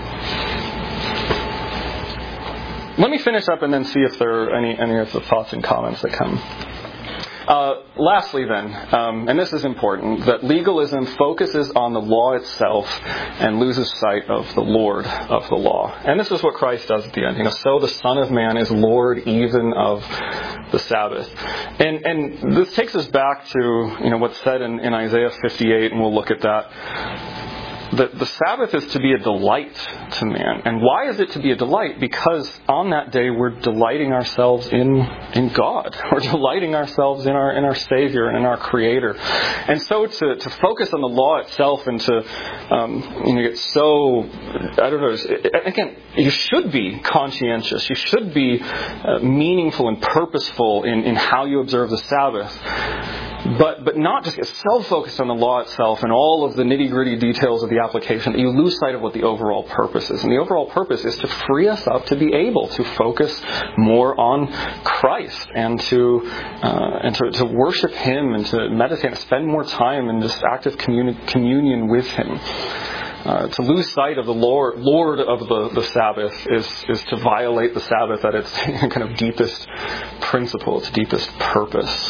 let me finish up and then see if there are any, any of the thoughts and comments that come. Uh, lastly then, um, and this is important, that legalism focuses on the law itself and loses sight of the Lord of the law. And this is what Christ does at the end. You know, so the Son of Man is Lord even of the Sabbath. And and this takes us back to, you know, what's said in, in Isaiah fifty-eight, and we'll look at that. The, the Sabbath is to be a delight to man. And why is it to be a delight? Because on that day we're delighting ourselves in in God. We're delighting ourselves in our in our Savior and in our Creator. And so to, to focus on the law itself and to um, you know, get so, I don't know, again, you should be conscientious. You should be uh, meaningful and purposeful in, in how you observe the Sabbath. But but not just get so focused on the law itself and all of the nitty-gritty details of the application that you lose sight of what the overall purpose is. And the overall purpose is to free us up to be able to focus more on Christ and to uh, and to, to worship Him and to meditate and spend more time in just active communi- communion with Him. Uh, to lose sight of the Lord, Lord of the, the Sabbath is, is to violate the Sabbath at its kind of deepest principle, its deepest purpose.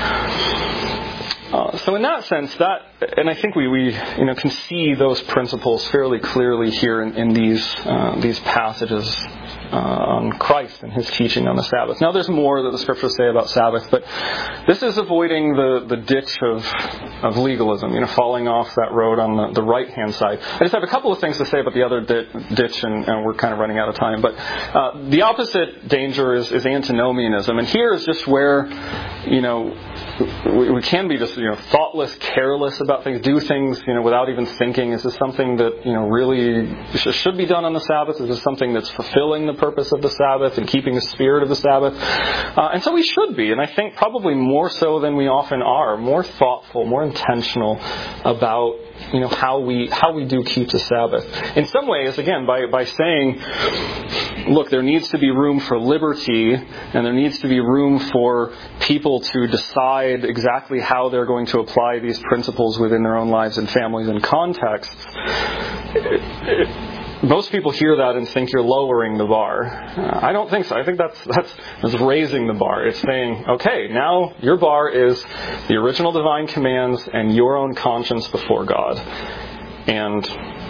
Uh, so in that sense, that, and I think we, we you know can see those principles fairly clearly here in, in these uh, these passages uh, on Christ and His teaching on the Sabbath. Now, there's more that the Scriptures say about Sabbath, but this is avoiding the, the ditch of of legalism, you know, falling off that road on the, the right-hand side. I just have a couple of things to say about the other di- ditch, and, and we're kind of running out of time. But uh, the opposite danger is, is antinomianism, and here is just where, you know, we, we can be just, you know, thoughtless, careless about things, do things, you know, without even thinking. Is this something that, you know, really sh- should be done on the Sabbath? Is this something that's fulfilling the purpose of the Sabbath and keeping the spirit of the Sabbath? Uh, and so we should be, and I think probably more so than we often are, more thoughtful, more intentional about, you know, how we how we do keep the Sabbath. In some ways, again, by, by saying, look, there needs to be room for liberty, and there needs to be room for people to decide exactly how they're going to apply these principles within their own lives and families and contexts. It, it, Most people hear that and think you're lowering the bar. Uh, I don't think so. I think that's, that's that's raising the bar. It's saying, okay, now your bar is the original divine commands and your own conscience before God. And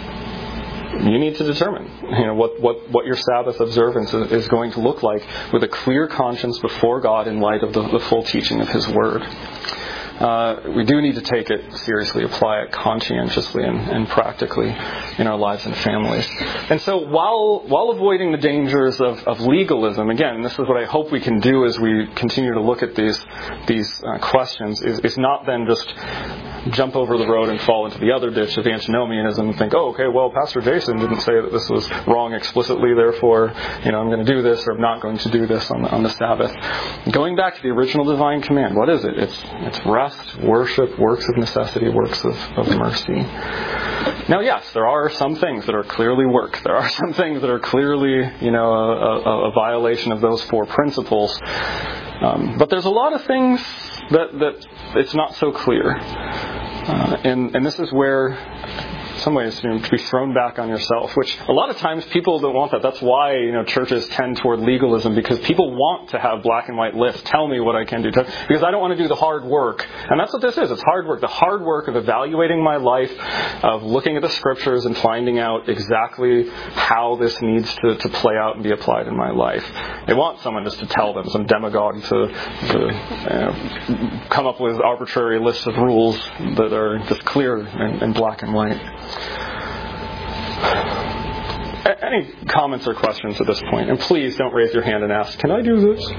you need to determine, you know, what, what, what your Sabbath observance is, is going to look like with a clear conscience before God in light of the, the full teaching of His Word. Uh, we do need to take it seriously, apply it conscientiously and, and practically in our lives and families. And so while while avoiding the dangers of, of legalism, again, this is what I hope we can do as we continue to look at these these uh, questions, is, is not then just jump over the road and fall into the other ditch of antinomianism and think, oh, okay, well, Pastor Jason didn't say that this was wrong explicitly, therefore, you know, I'm going to do this or I'm not going to do this on the, on the Sabbath. Going back to the original divine command, what is it? It's it's rest, worship, works of necessity, works of, of mercy. Now, yes, there are some things that are clearly work. There are some things that are clearly, you know, a, a, a violation of those four principles. Um, but there's a lot of things that that it's not so clear. Uh, and, and this is where, in some ways, you know, to be thrown back on yourself, which a lot of times people don't want that. That's why, you know, churches tend toward legalism, because people want to have black and white lists. Tell me what I can do. Because I don't want to do the hard work. And that's what this is. It's hard work. The hard work of evaluating my life, of looking at the Scriptures and finding out exactly how this needs to, to play out and be applied in my life. They want someone just to tell them, some demagogue to, to you know, come up with arbitrary lists of rules that are just clear and, and black and white. Any comments or questions at this point? And please don't raise your hand and ask, can I do this?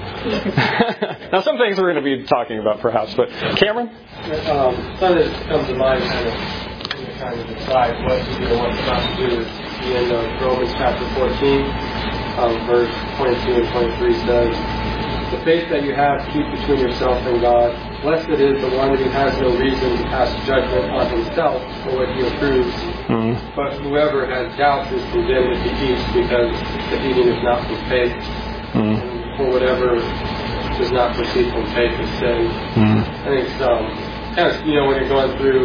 Now, some things we're going to be talking about, perhaps, but Cameron? Um, something that comes to mind kind of when you're trying to decide what to do and what not to do is the end of Romans chapter fourteen, um, verse twenty-two and twenty-three says, "The faith that you have keep between yourself and God. Blessed is the one who has no reason to pass judgment on himself for what he approves. Mm-hmm. But whoever has doubts is condemned if he eats, because the eating is not from faith. Mm-hmm. And for whatever does not proceed from faith is sin." Mm-hmm. I think some kind of, you know, when you're going through,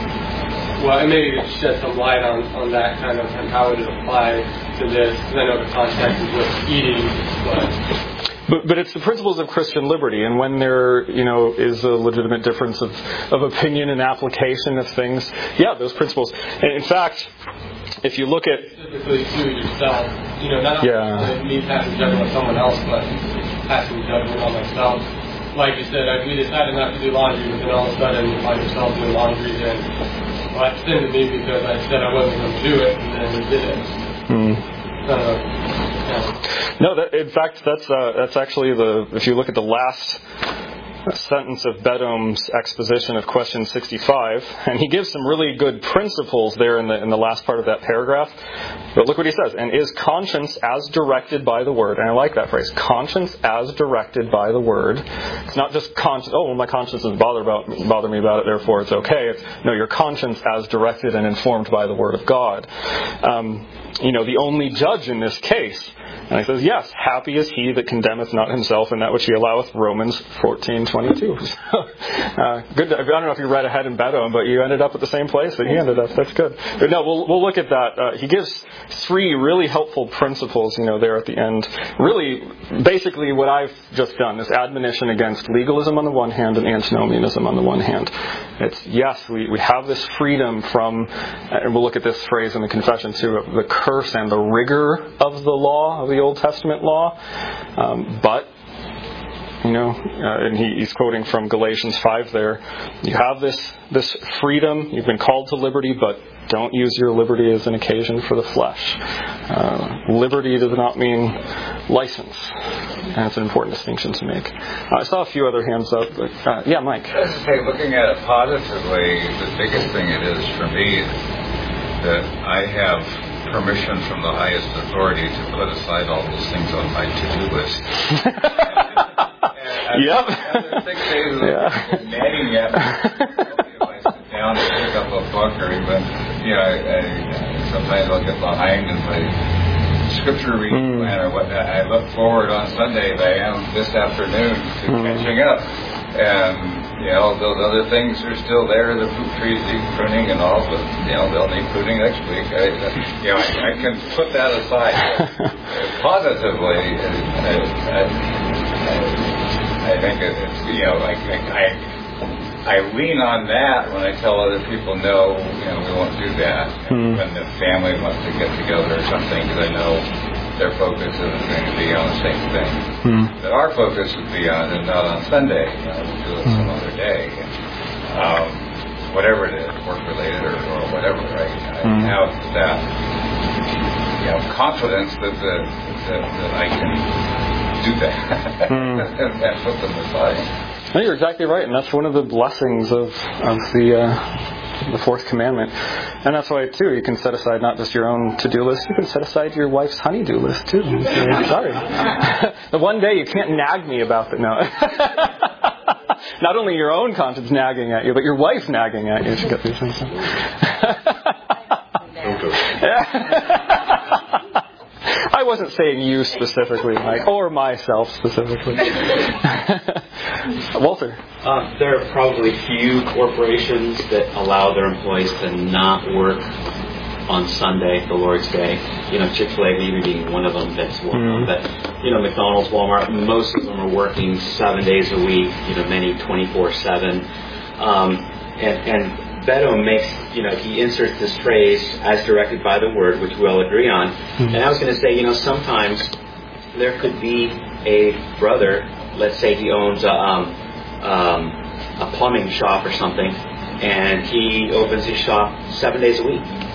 well, and maybe you could shed some light on, on that kind of and how it would apply to this. Because I know the context is with eating, but. But, but it's the principles of Christian liberty, and when there, you know, is a legitimate difference of, of opinion and application of things, yeah, those principles. And in fact, if you look at specifically to yourself, you know, not yeah. me passing judgment on someone else, but passing judgment on myself. Like you said, I, we decided not to do laundry, but then all of a sudden you find yourself doing laundry, then well, that's sin to me because I said I wasn't going to do it, and then we did it. Mm. Uh, yeah. No, that, in fact, that's uh, that's actually the. If you look at the last sentence of Bedom's exposition of question sixty-five, and he gives some really good principles there in the in the last part of that paragraph. But look what he says: "And is conscience as directed by the word?" And I like that phrase: conscience as directed by the word. It's not just conscience. Oh, well, my conscience doesn't bother about bother me about it, therefore it's okay. It's, no, your conscience as directed and informed by the word of God. Um, you know, the only judge in this case. And he says, yes, happy is he that condemneth not himself in that which he alloweth, Romans fourteen twenty-two. So, uh, good. I don't know if you read ahead in Bedouin, but you ended up at the same place that he ended up. That's good. But no, we'll we'll look at that. Uh, he gives three really helpful principles, you know, there at the end. Really, basically what I've just done, this admonition against legalism on the one hand and antinomianism on the one hand. It's, yes, we, we have this freedom from, and we'll look at this phrase in the confession too, the curse and the rigor of the law, of the Old Testament law, um, but you know, uh, and he, he's quoting from Galatians five there. You have this this freedom. You've been called to liberty, but don't use your liberty as an occasion for the flesh. Uh, liberty does not mean license, and it's an important distinction to make. Uh, I saw a few other hands up. But, uh, yeah, Mike. I was say, looking at it positively, the biggest thing it is for me is that I have permission from the highest authority to put aside all those things on my to-do list. and, yep. And six days of yeah. nagging at me. If I sit down and pick up a book or even, you know, I, I, sometimes I'll get behind in my scripture reading mm. plan or what. I look forward on Sunday, I am this afternoon, to mm. catching up. And you know, those other things are still there, the fruit trees need pruning and all, but, you know, they'll need pruning next week. I, you know, I, I can put that aside. Positively, I, I, I think it's, you know, like, I, I lean on that when I tell other people, no, you know, we won't do that. Mm. When the family wants to get together or something, because I know their focus isn't going to be on the same thing. Mm. That our focus would be on, and not on Sunday. You know, we'll do it mm. some other day. Um, whatever it is, work-related or, or whatever, right? I mm. have that, you know, confidence that, the, that, that I can do that mm. and put them aside. No, you're exactly right, and that's one of the blessings of, of the... Uh, the fourth commandment. And that's why, too, you can set aside not just your own to-do list, you can set aside your wife's honey-do list, too. Sorry. The one day you can't nag me about it. No. Not only your own conscience nagging at you, but your wife nagging at you. She got these things. I wasn't saying you specifically, Mike, or myself specifically. Walter. Uh, there are probably few corporations that allow their employees to not work on Sunday, the Lord's Day. You know, Chick-fil-A maybe being one of them that's one mm. of them. But, you know, McDonald's, Walmart, most of them are working seven days a week, you know, many twenty-four seven. Um, and, and Beto makes, you know, he inserts this phrase, as directed by the word, which we all agree on. Mm. And I was going to say, you know, sometimes there could be a brother, let's say he owns a, um, um, a plumbing shop or something, and he opens his shop seven days a week.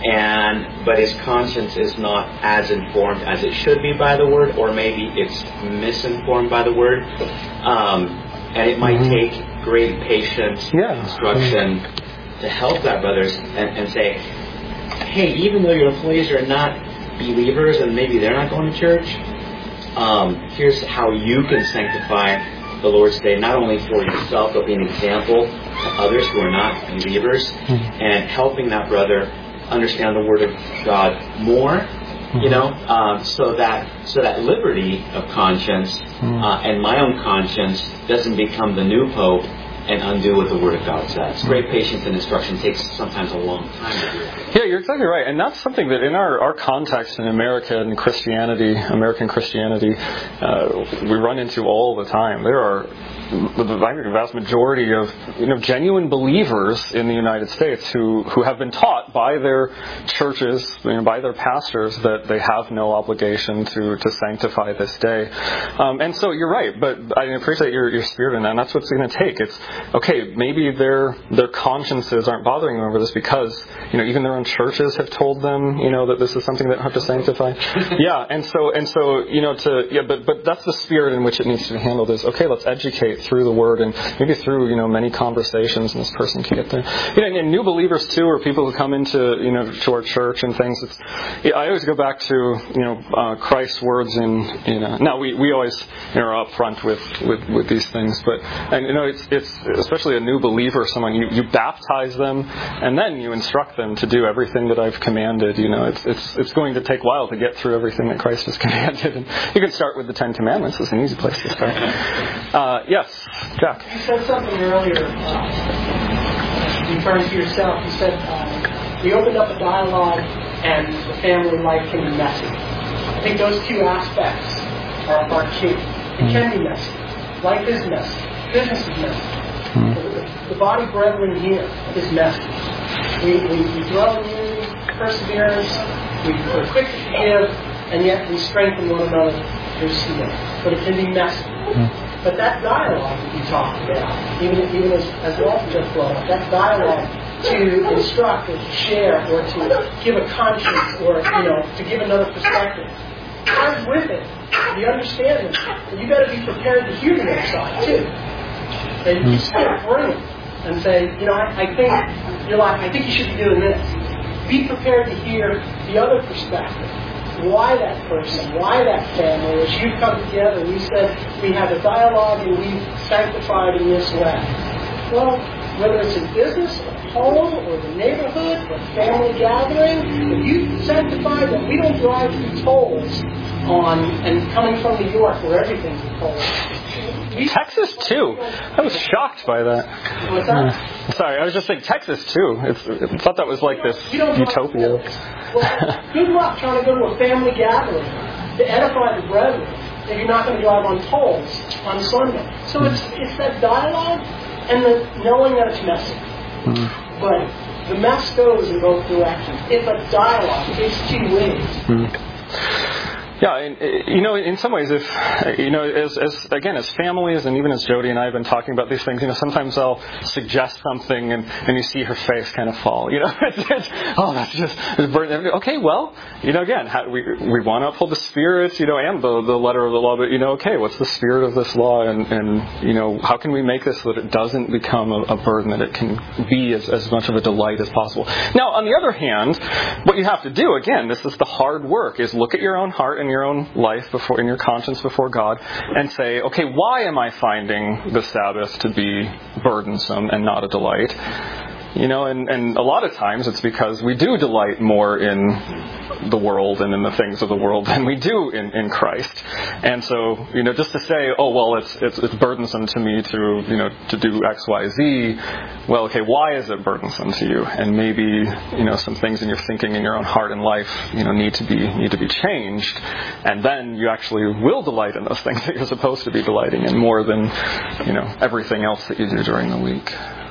and but his conscience is not as informed as it should be by the Word, or maybe it's misinformed by the Word. Um, and it might take great patience Yeah. and instruction to help that brothers and, and say, hey, even though your employees are not believers and maybe they're not going to church, um, here's how you can sanctify the Lord's Day, not only for yourself, but be an example to others who are not believers, and helping that brother understand the Word of God more, you know, um, so that so that liberty of conscience uh, and my own conscience doesn't become the new pope and undo what the Word of God says. Great patience and instruction takes sometimes a long time to do that. Yeah, you're exactly right. And that's something that in our, our context in America and Christianity, American Christianity, uh, we run into all the time. There are, I think, the vast majority of you know genuine believers in the United States who, who have been taught by their churches, you know, by their pastors, that they have no obligation to, to sanctify this day. Um, and so you're right, but I appreciate your, your spirit in that, and that's what it's going to take. It's, okay, maybe their their consciences aren't bothering them over this because, you know, even their own churches have told them, you know, that this is something they have to sanctify. Yeah, and so and so, you know, to yeah, but but that's the spirit in which it needs to be handled. Is okay, let's educate through the Word and maybe through you know many conversations, and this person can get there. You know, and, and new believers too, or people who come into you know to our church and things. It's yeah, I always go back to you know uh, Christ's words in you know. Now we, we always you know, are up front with, with, with these things, but and you know it's it's especially a new believer, someone you, you baptize them and then you instruct them to do everything that I've commanded. You know, it's it's it's going to take a while to get through everything that Christ has commanded. And you can start with the Ten Commandments. It's an easy place to start. Uh, yes, Jack. You said something earlier, uh, referring to yourself. You said uh, we opened up a dialogue and the family life can be messy. I think those two aspects are, are key. It can be messy. Life is messy. Business is messy. The, the body brethren here is messy. We, we, we dwell in unity, perseverance, we, we're quick to forgive, and yet we strengthen one another through sin. But it can be messy. But that dialogue that you talked about, even, even as, as Walter just brought up, that dialogue to instruct or to share or to give a conscience or, you know, to give another perspective, comes with it the understanding that you got to be prepared to hear the other side too. That you just can't bring it and say, you know, I, I think you're like, I think you should be doing this. Be prepared to hear the other perspective. Why that person? Why that family? As you come together, we said we have a dialogue and we sanctified in this way. Well, whether it's in business, or home, or the neighborhood, or family gathering, if you sanctify that we don't drive through tolls on and coming from New York where everything's a toll. Texas too. I was shocked by that. What's that? Uh, sorry, I was just saying Texas too. It's, I thought that was like this utopia. Well, good luck trying to go to a family gathering to edify the brethren if you're not going to drive on tolls on Sunday. So it's it's that dialogue and the knowing that it's messy. Mm. But the mess goes in both directions. It's a dialogue. It's two ways. Mm. Yeah, and, you know, in some ways, if, you know, as, as, again, as families and even as Jody and I have been talking about these things, you know, sometimes I'll suggest something and, and you see her face kind of fall, you know, it's, it's, oh, that's just, it's burden. Okay, well, you know, again, how, we we want to uphold the spirit, you know, and the, the letter of the law, but, you know, okay, what's the spirit of this law and, and you know, how can we make this so that it doesn't become a, a burden, that it can be as, as much of a delight as possible. Now, on the other hand, what you have to do, again, this is the hard work, is look at your own heart and in your own life, before in your conscience before God, and say, okay, why am I finding the Sabbath to be burdensome and not a delight? You know, and, and a lot of times it's because we do delight more in the world and in the things of the world than we do in, in Christ. And so, you know, just to say, oh, well, it's, it's it's burdensome to me to, you know, to do X, Y, Z. Well, okay, why is it burdensome to you? And maybe, you know, some things in your thinking, in your own heart and life, you know, need to be need to be changed. And then you actually will delight in those things that you're supposed to be delighting in more than, you know, everything else that you do during the week.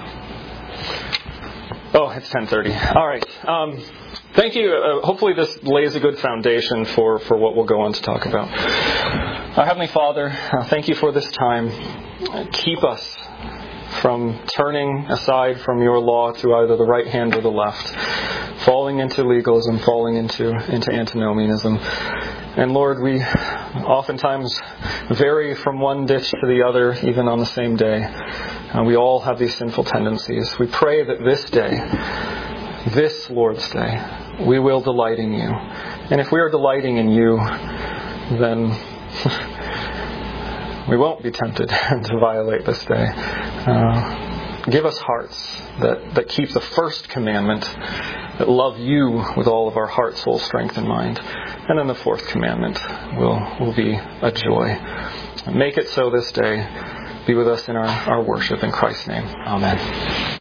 Oh, it's ten thirty. All right. Um, thank you. Uh, hopefully this lays a good foundation for, for what we'll go on to talk about. Our Heavenly Father, uh, thank you for this time. Uh, keep us from turning aside from your law to either the right hand or the left. falling into legalism, falling into, into antinomianism. And Lord, we oftentimes vary from one ditch to the other, even on the same day. Uh, we all have these sinful tendencies. We pray that this day, this Lord's Day, we will delight in you. And if we are delighting in you, then we won't be tempted to violate this day. Uh, give us hearts that, that keep the first commandment, that love you with all of our heart, soul, strength, and mind. And then the fourth commandment will, will be a joy. Make it so this day. Be with us in our, our worship. In Christ's name. Amen.